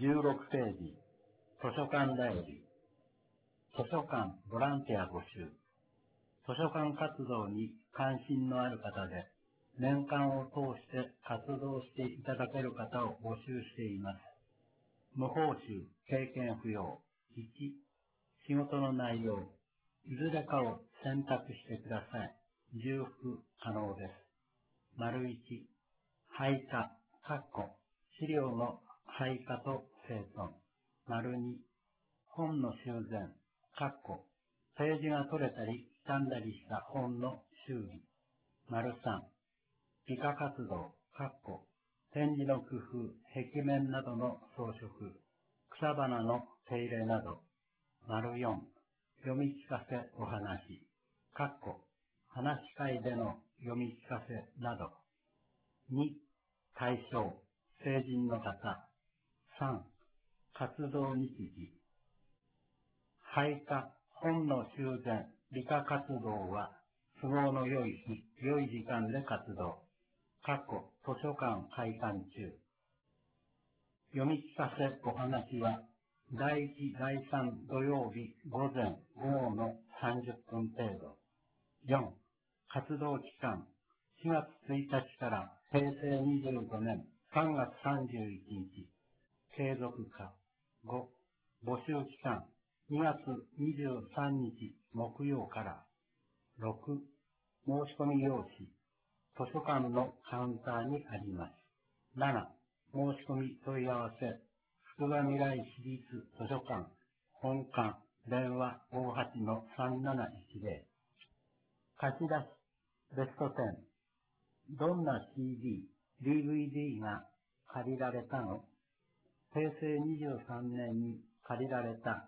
16ページ、図書館だより。図書館ボランティア募集。図書館活動に関心のある方で、年間を通して活動していただける方を募集しています。無報酬、経験不要。1、仕事の内容。いずれかを選択してください。重複可能です。丸1、配下、資料の配下と整頓。丸2、本の修繕、ページが取れたり傷んだりした本の修理。丸3、理科活動、展示の工夫、壁面などの装飾、草花の手入れなど。丸4、読み聞かせお話、話し会での読み聞かせなど。2、対象、成人の方。3、活動日時。配下、本の修繕、理科活動は、都合の良い日、良い時間で活動。図書館開館中。読み聞かせお話は、第1、第3土曜日午前午後の30分程度。4、活動期間、4月1日から平成25年3月31日。継続化。5、募集期間、2月23日木曜から。6、申し込み用紙、図書館のカウンターにあります。7、申し込み問い合わせ、つくばみらい市立図書館、本館、電話58-3710。貸し出し、ベスト10。どんな CD、DVD が借りられたの？平成23年に借りられた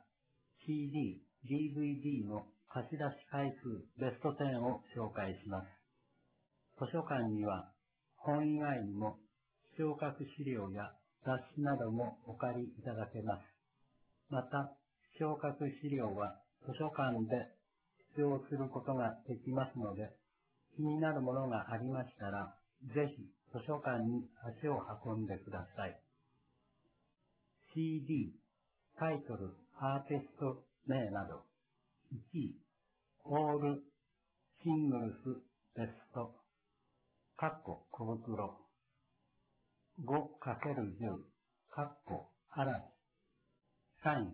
CD、DVD の貸し出し回数ベスト10を紹介します。図書館には本以外にも聴覚資料や雑誌などもお借りいただけます。また、聴覚資料は図書館で使用することができますので、気になるものがありましたら、ぜひ図書館に足を運んでください。CD、タイトル、アーティスト名など。1、オール、シングルス、ベスト、小袋。5×10、嵐。3、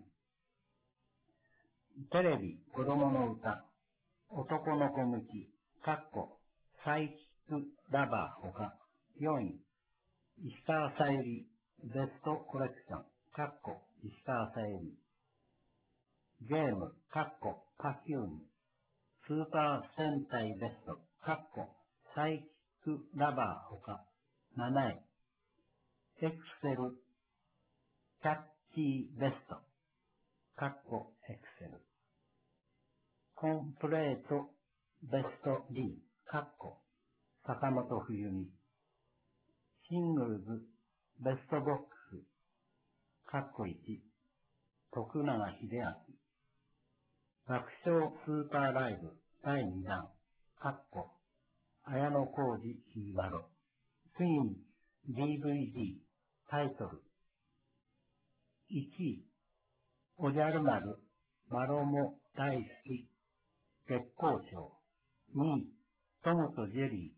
テレビ、子供の歌、男の子向き、サイキックラバーほか。4位、石川さゆり、ベストコレクション、石川さゆり。ゲーム、パキューム、スーパー戦隊ベスト、サイキックラバーほか。7位、エクセル、キャッチーベスト、エクセル。コンプレートベスト D、坂本冬美。シングルズベストボックス、1、徳永英明。爆笑スーパーライブ第2弾、綾野浩二ヒーバロ。ついに DVD、タイトル。1位、おじゃる丸、マロモ大好き、月光町。2位、トムとジェリ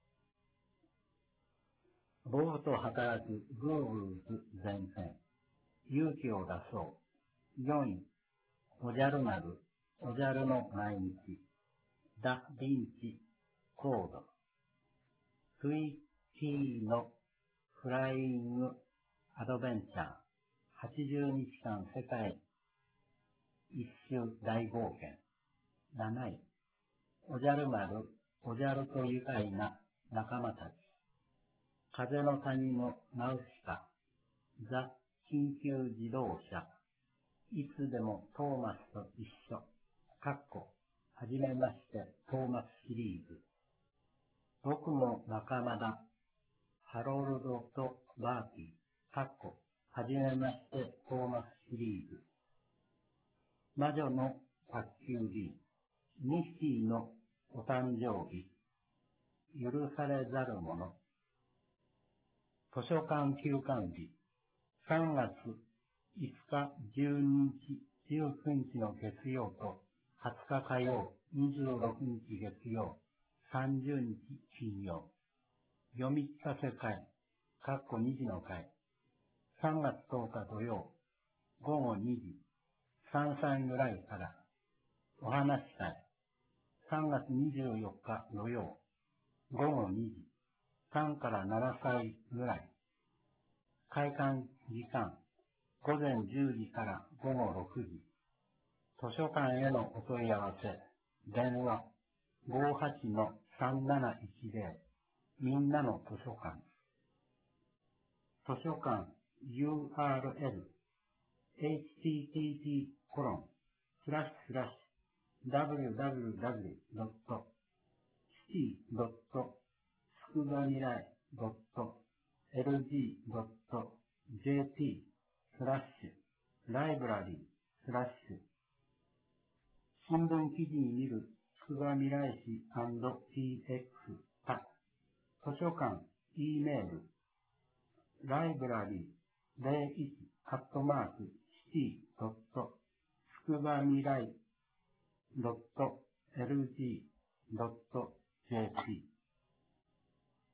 ー。ボブと働くグーグーズ前線。勇気を出そう。4位、おじゃる丸、おじゃるの毎日。ダ・ヴィンチ、コード。スイッチーのフライングアドベンチャー。80日間世界一周大冒険。7位、おじゃる丸、おじゃると愉快な仲間たち。風の谷のナウシカ。ザ・緊急自動車。いつでもトーマスと一緒。はじめましてトーマスシリーズ。僕も仲間だ。ハロルドとバーキー。はじめましてトーマスシリーズ。魔女の宅急便。ミッシーのお誕生日。許されざる者。図書館休館日。3月 5日、12日、19日の月曜と20日火曜、26日月曜、30日金曜。読み聞かせ会、2時の会。3月10日土曜、午後2時、山菜由来から、お話し会。3月24日土曜、午後2時、3から7歳ぐらい。開館時間、午前10時から午後6時。図書館へのお問い合わせ、電話、58-3710、みんなの図書館。図書館 URL、http://www.city.tsukuba未来.jp/library/ 新聞記事に見るつくば未来市 &tx 他図書館 E メールlibrary01@city.tsukuba未来.lg.jp